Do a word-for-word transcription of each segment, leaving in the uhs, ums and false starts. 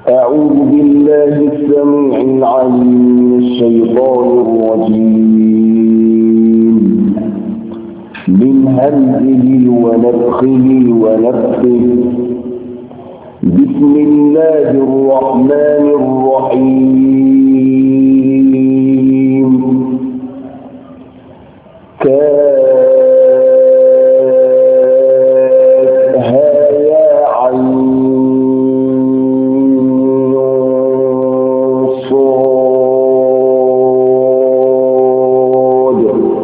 أعوذ بالله السميع العليم من الشيطان الرجيم من همزه ونفخه ونفخه. بسم الله الرحمن الرحيم. كافها يا عين صاد.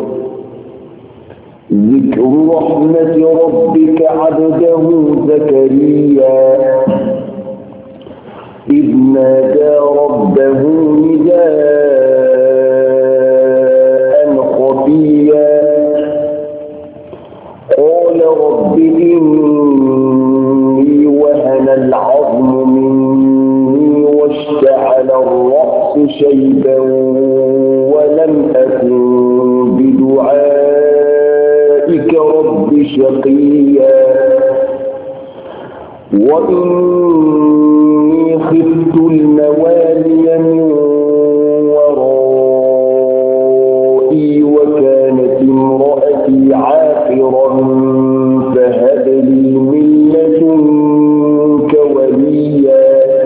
ذكر رحمة ربك عبده زكريا إذ نادى ربه نداء خفيا قال رب إني وهن العظم مني واشتعل الرأس شيبا ولم أكن بدعائك رب شقيا وإني خفت الموالي من ورائي وكانت امرأتي عاقرا فهب لي من لدنك وليا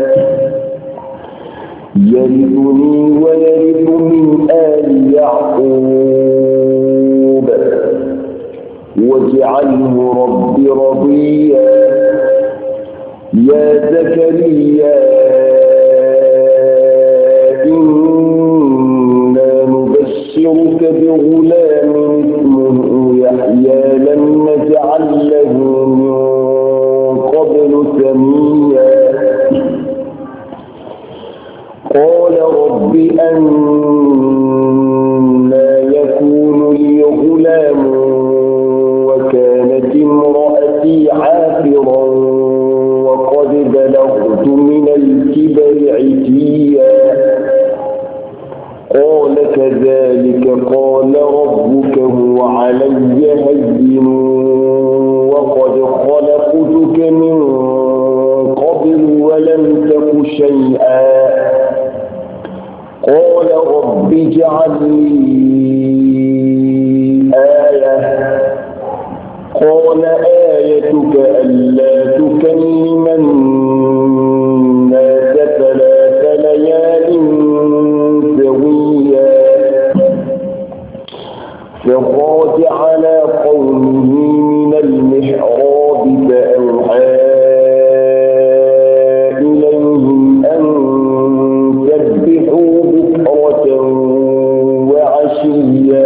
يرثني ويرث من آل يعقوب واجعله رب رضيا. يا زكريا إنا نبشرك بغلام اسمه يحيى لم نجعل له من قبل سميا. قال رب أنى يكون لي غلام وكانت امرأتي عاقرا وقد بلغت من الكبر عتيا. قال كذلك قال ربك هو علي هين وقد خلقتك من قبل ولم تك شيئا. قال رب اجعل لي آية. قال آيتك ألا تكلم الناس ثلاث ليال سويا. فخرج على قومه من المحراب فأوحى إليهم أن سبحوا بكرة وعشيا.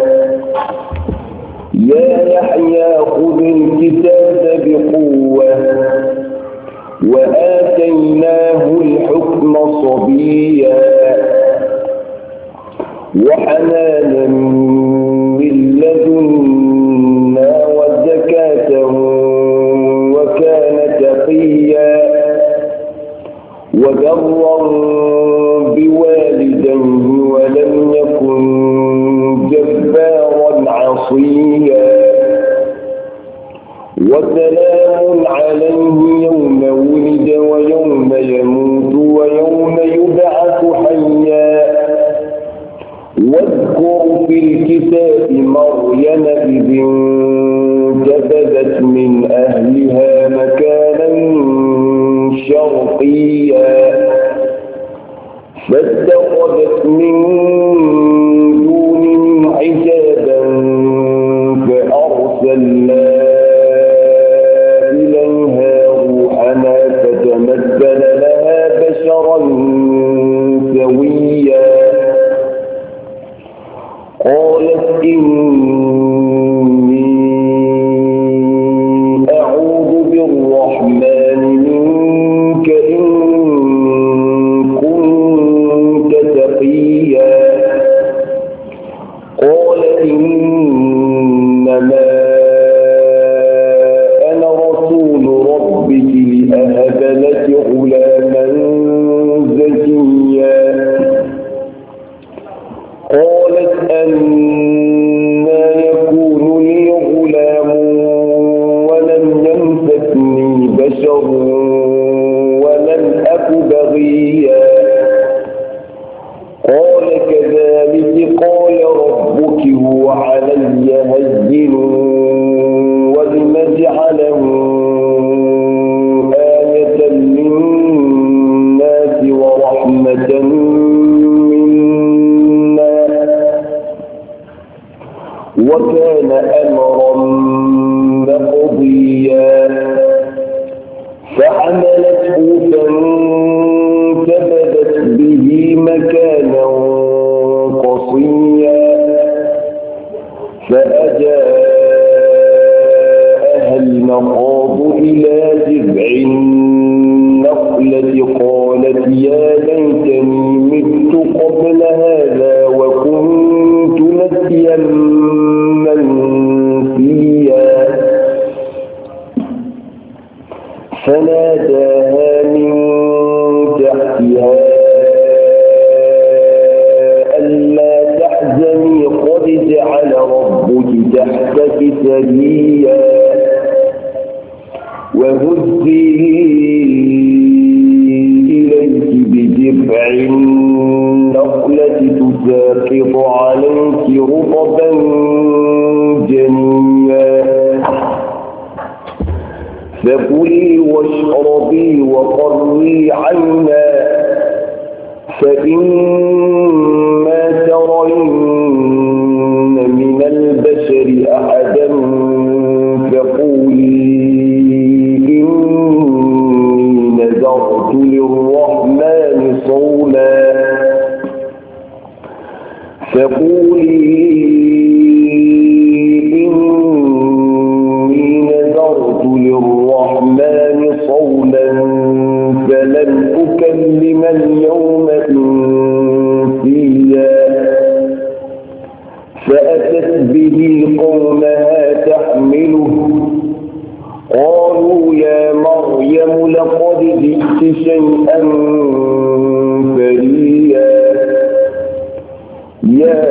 يا يحيى خذ الكتاب بقوة وآتيناه الحكم صبيا وحنانا من لدنا وزكاة وكان تقيا وبرا بوالديه ولم يكن جبارا عصيا. وسلام عليه يوم ولد ويوم يموت ويوم يبعث حيا. واذكر في الكتاب مريم إذ انتبذت من أهلها مكانا شرقيا فاتخذت من دونهم حجابا فأرسلنا إليها روحنا فتمثل لها بشرا سويا. قالت إني أعوذ بالرحمن منك إن كنت تقيا. قال إنما أنا رسول ربك لأهب لك غلاما وكان أمرا مقضيا فحملته فانتبذت به مكانا قصيا فأجاءها المخاض إلى جذع النخلة قالت يا ليتني مت قبل هذا وكنت نسيا منسيا فناداها من تحتها ألا تحزني قد جعل ربك تحتك سريا وهزي إليك بجذع النخلة تساقط عليك رطبا جنيا فكلي واشربي وقري عينا فإما ترين من البشر أحدا فقولي إني نذرت للرحمن صوما فقولي إني نذرت للرحمن صوما فلن أكلم اليوم إنسيا فأتت به قومها تحمله قالوا يا مريم لقد جئت شيئا فريا يا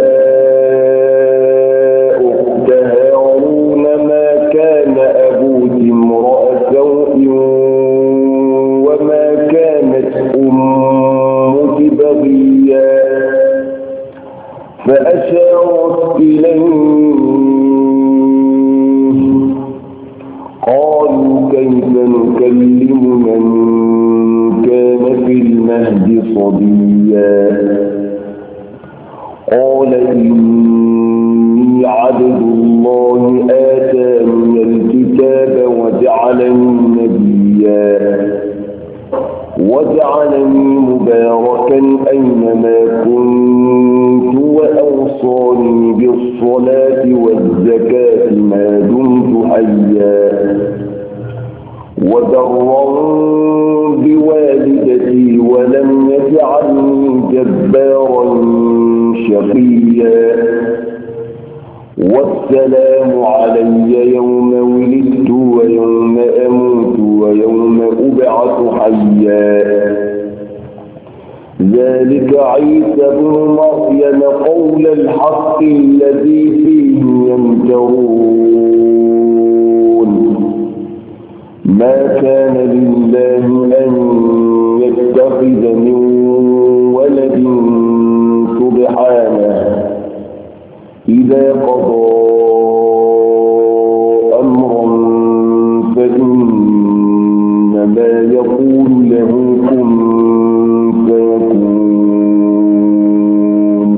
أخت هارون ما كان أبوك امرأ سوء وما كانت أمك بغيا فأشارت إليه قالوا كيف نكلم من كان في المهد صبيا قال إني عبد الله آتاني الكتاب وجعلني نبيا وجعلني مباركا أينما كنت وأوصاني بالصلاة والزكاة ما دمت حيا وبرا بوالدتي ولم يجعلني جبارا شقيا والسلام علي يوم ولدت ويوم أموت ويوم أبعث حيا ذلك عيسى ابن مريم قول الحق الذي فيه يمترون ما كان لله أن يتخذ من ولد سبحانه إذا قضى أمرا فإنما يقول له كن فيكون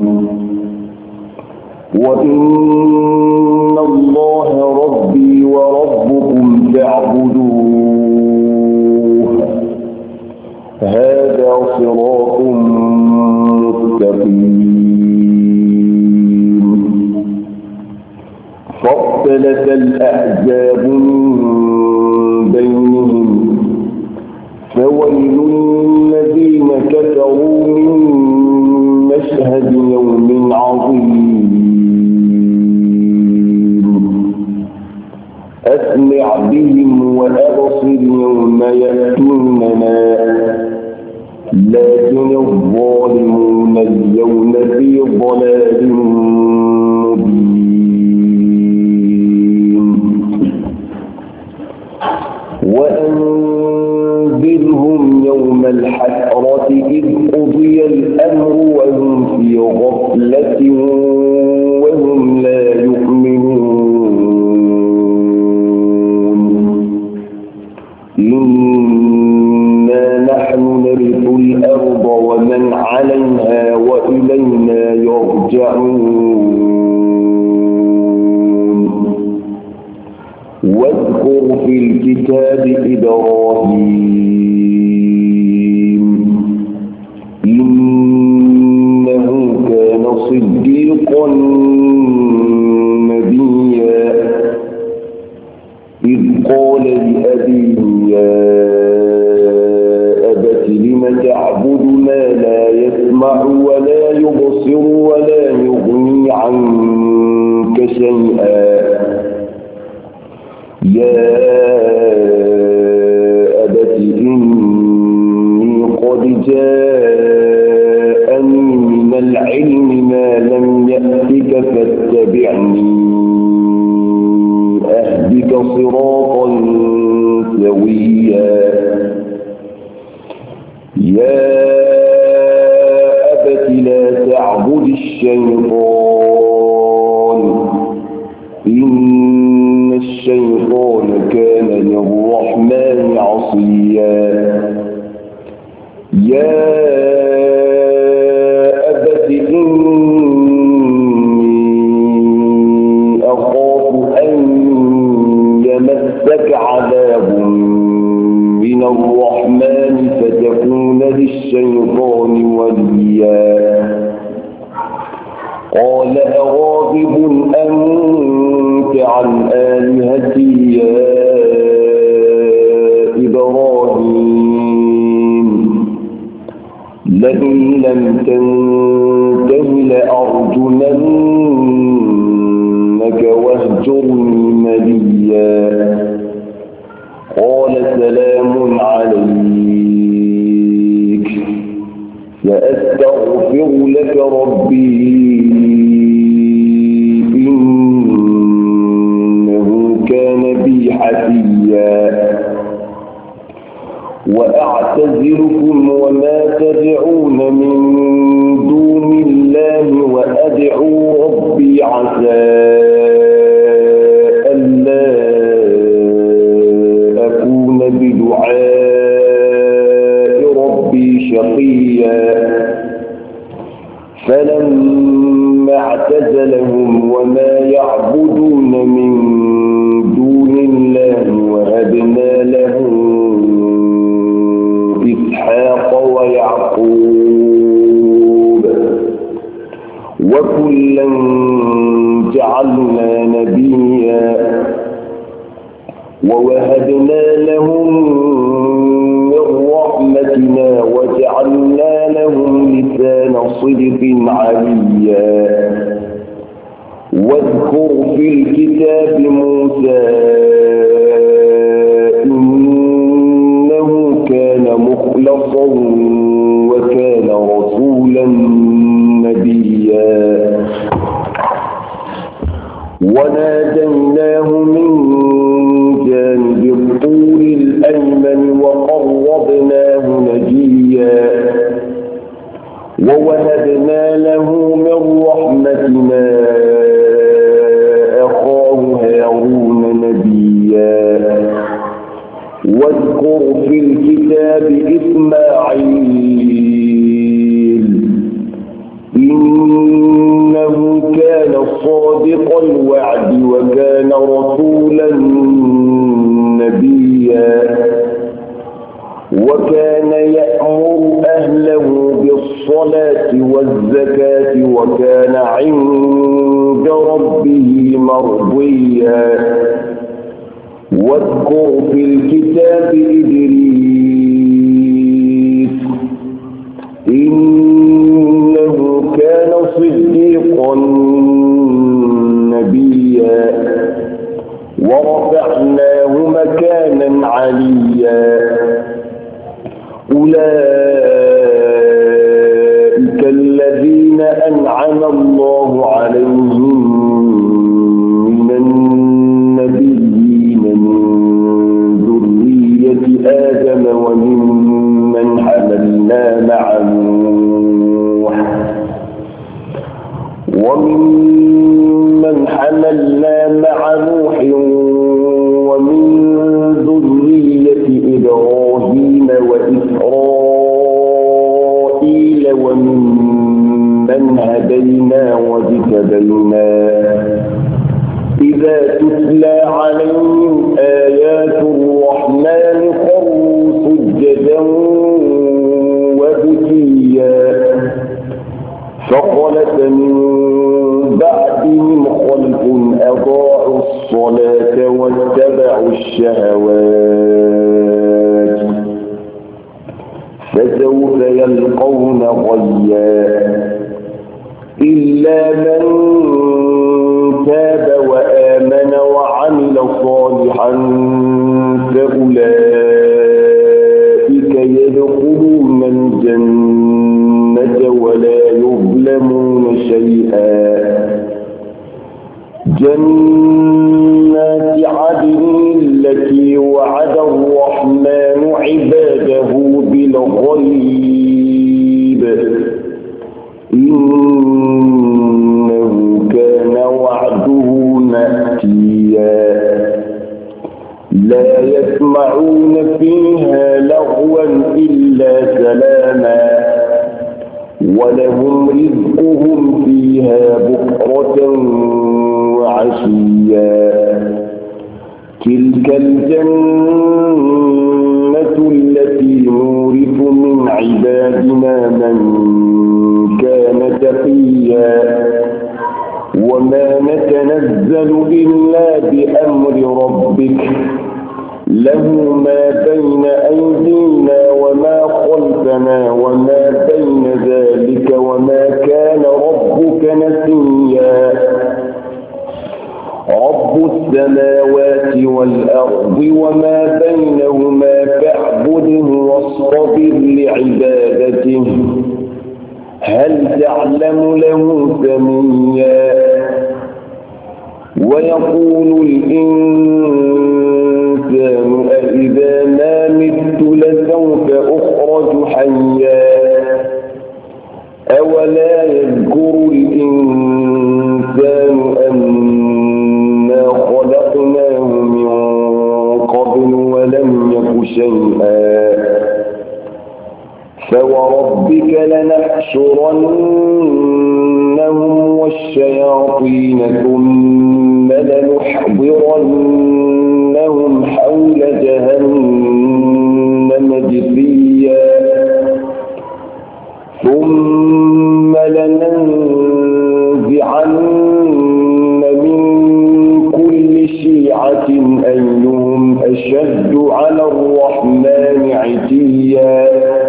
وإن الله ربي وربكم فاعبدوه هذا صراط مستقيم فاختلف الأحزاب من بينهم فويل للذين كفروا من مشهد يوم عظيم أسمع بهم وأبصر يوم يأتوننا لكن الظالمون اليوم في ضلال مبين وأنذرهم يوم الحسرة إذ قضي الأمر وهم في غفلة وهم لا يؤمنون إنا نحن نرث الأرض ومن عليها وإلينا يرجعون الكتاب إبراهيم إنه كان صديقا نبيا إذ قال لأبيه يا أبت لم تعبد ما لا يسمع ولا يبصر ولا يغني عنك شيئا يا أبت إني قد جاءني من العلم ما لم يأتك فاتبعني أهدك صراطا سويا يا أبت لا تعبد الشيطان إن الشيطان كان للرحمن عصيا يا أبت إني أخاف أن يمسك عذاب من الرحمن فتكون للشيطان وليا قال أراغب أنت عن آلهتي يا إبراهيم لئن لم تنته لأرجمنك واهجرني مليا قال سلام عليك سأستغفر لك ربي إنه كان بي حفيا وأعتزلكم وما تدعون من دون الله وأدعو ربي عسى ألا أكون بدعاء ربي شقيا فلما اعتزلهم وما يعبدون من دون الله وهبنا له إسحاق ويعقوب وكلا جعلنا نبيا ووهبنا لهم من رحمتنا وجعلنا لهم لسان صدق عليا واذكر في الكتاب موسى إنه كان مخلصا وكان رسولا نبيا وناديناه من جانب الطور الأيمن وقربناه نجيا ووهبنا له من رحمتنا أخاه هارون نبيا واذكر في الكتاب إسماعيل إنه كان صادق الوعد وكان رسولا نبيا وكان يأمر أهله بالصلاة والزكاة وكان عند ربه مرضيا واذكر في الكتاب إدريس إنه كان صديقا نبيا ورفعناه مكانا عليا أولئك الذين أنعم الله عليهم من النبيين من ذرية آدم وممن حملنا مع نوح وممن حملنا مع نوح ومن ذرية إبراهيم وإسرائيل وممن هدينا واجتبينا إذا تتلى عليهم آيات الرحمن فخلف من بعدهم خلف أضاعوا الصلاة واتبعوا الشهوات فسوف يلقون غيا إلا من تاب وآمن وعمل صالحا فأولئك يدخلون الجنة ولا يظلمون شيئا جنات عدن التي وعد الرحمن عباده بالغيب إنه كان وعده مأتيا لا يسمعون فيها لغوا إلا سلاما ولهم رزقهم فيها بكرة وعشيا تلك الجنة التي نورث من عبادنا من كان تقيا وما نتنزل إلا بأمر ربك له ما بين أيدينا وما خلفنا وما بين ذلك وما كان ربك نسيا رب السماوات والأرض وما بينهما فاعبده واصطبر لعبادته هل تعلم له سميا ويقول الإنسان أإذا ما مت لسوف أخرج حيا أولا يذكر الإنسان أنا خلقناه من قبل ولم يك شيئا فوربك لنحشرنهم والشياطين ثم لنحضرنهم حول جهنم جثيا ثم لننزعن من كل شيعة أيهم أشد على الرحمن عتيا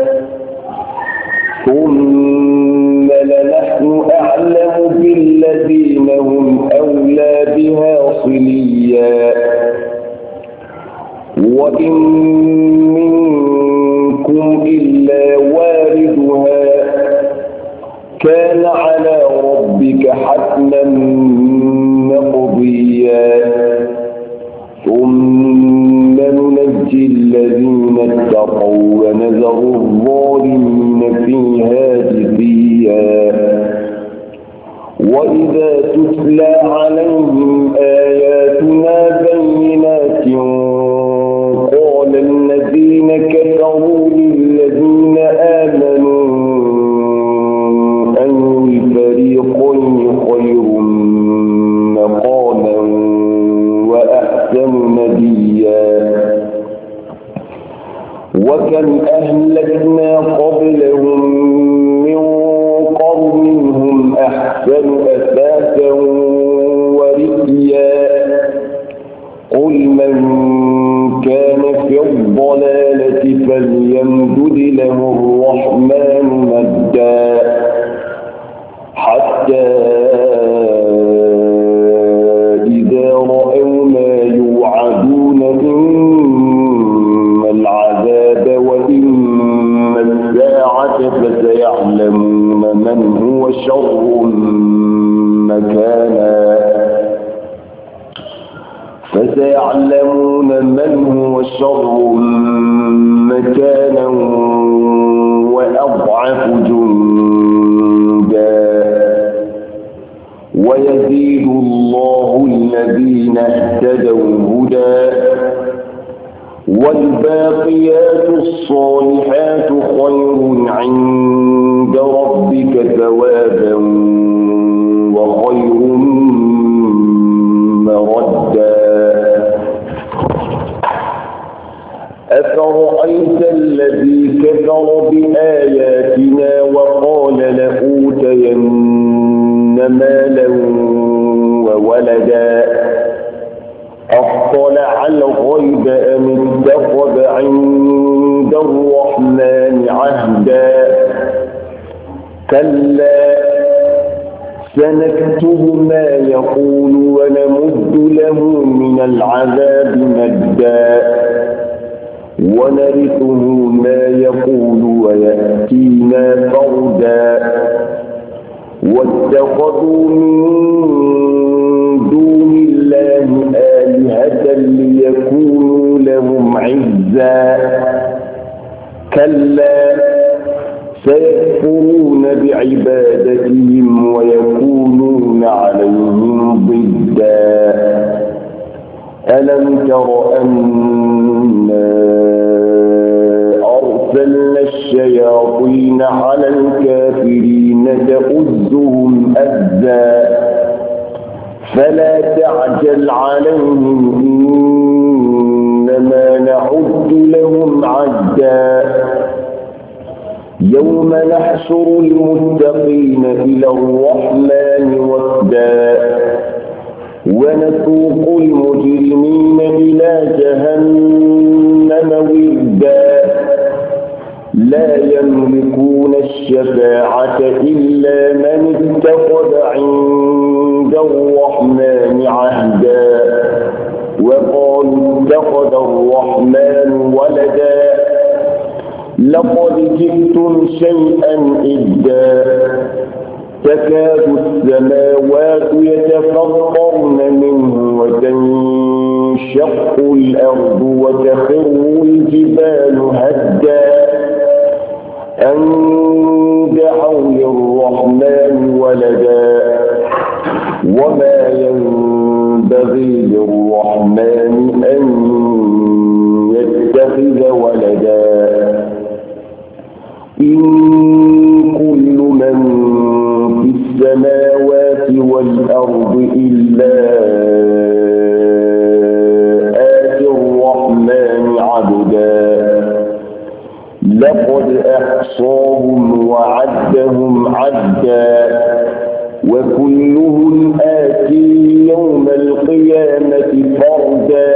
ثم لنحن أعلم بالذين هم أولى بها صليا وإن منكم إلا واردها كان على ربك حتما مقضيا ثم ننجي الذين اتقوا ونذر الظالمين فيها جثيا وإذا تتلى عليهم آياتنا بينات قال الذين كفروا للذين آمنوا أي الفريقين خير مقاما وأحسن نديا وكم أهلكنا قبلهم من قرن هم أحسن أثاثا ورئيا قل من كان في الضلالة فليمدد له الرحمن مدا حتى إذا رأوا ما يوعدون إما العذاب وإما الساعة فسيعلمون من هو شر مكانا فسيعلمون من هو شر مكانا وأضعف جندا ويزيد الله الذين اهتدوا هدى والباقيات الصالحات خير عند ربك ثوابا وخير مردا أفرأيت الذي كفر بآياتنا وقال لأوتين كلا سنكتب ما يقول ونمد له من العذاب مدا ونرثه ما يقول ويأتينا فردا واتخذوا من دون الله آلهة ليكونوا لهم عزا كلا سيكفرون بعبادتهم ويكونون عليهم ضدا ألم تر أنا أرسلنا الشياطين على الكافرين تؤزهم أزا فلا تعجل عليهم إنما نعد لهم عدا يوم نحشر المتقين إلى الرحمن وفدا ونسوق المجرمين إلى جهنم وردا لا يملكون الشفاعة إلا من اتخذ عند الرحمن عهدا وقالوا اتخذ الرحمن ولدا لقد جئتم شيئا إدا تكاد السماوات يتفطرن منه وتنشق الأرض وتخر الجبال هدا أن دعوا للرحمن ولدا وما ينبغي للرحمن أن يتخذ ولدا إن كل من في السماوات والأرض إلا آتي الرحمن عبدا لقد أحصاهم وعدهم عدا وكلهم آتي يوم القيامة فردا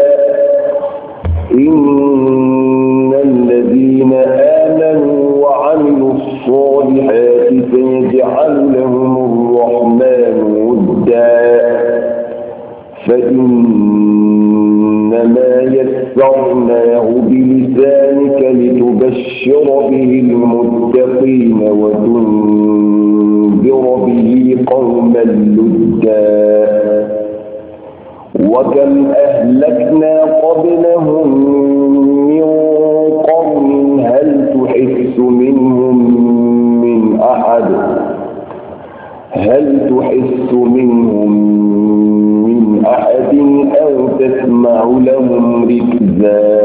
إن الذين آمنوا وعملوا الصالحات سيجعل لهم الرحمن ودا فإنما يسرناه بلسانك لتبشر به المتقين وتنذر به قوما لدا وكم أهلكنا قبلهم من قرن هل تحس منهم من أحد هل تحس منهم من أحد أو تسمع لهم ركزا